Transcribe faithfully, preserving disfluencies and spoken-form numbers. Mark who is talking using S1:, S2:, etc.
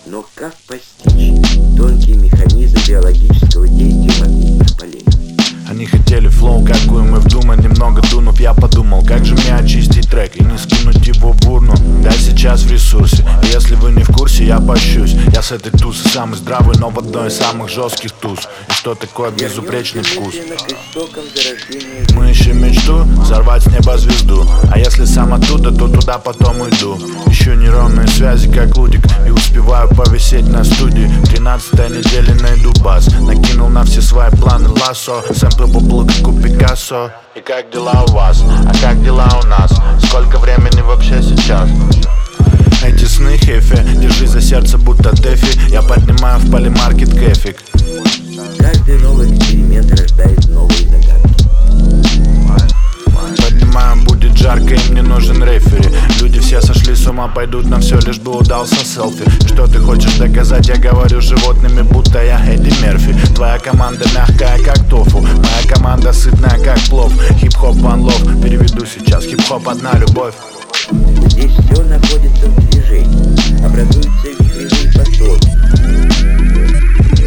S1: Но как постичь тонкий механизм биологического действия магнитных полей?
S2: Они хотели флоу, какую мы вдумали. Немного дунув, я подумал, как же мне очистить трек и не скинуть его в урну. Да, сейчас в ресурсе, и если вы не в курсе, я пощусь. Я с этой тусы самый здравый, но в одной из самых жестких туз. И что такое безупречный вкус? Мы ищем мечту, взорвать с неба звезду. А если сам оттуда, то туда потом уйду. Ищу нейронные связи, как лудик, и успеваю повисеть на студии. Тринадцатая неделя, найду бас. Накинул на все свои планы лассо. Сэмплы поплыл, как у Пикассо. И как дела у вас? А как дела у нас? Сколько времени вообще сейчас? Эти сны хефи, держись за сердце, будто дефи. Я поднимаю в полимаркет кэфик.
S1: Каждый новый эксперимент рождает новые загадки.
S2: Поднимаем, будет жарко, им не нужен рефери. Люди все сошли с ума, пойдут на все, лишь бы удался селфи. Что ты хочешь доказать, я говорю животными, будто я Эдди Мерфи. Твоя команда мягкая, как тофу, моя команда сытная, как плов. Хип-хоп, one love, переведу сейчас, хип-хоп одна любовь.
S1: Здесь все находится в движении, образуются вихревые потоки.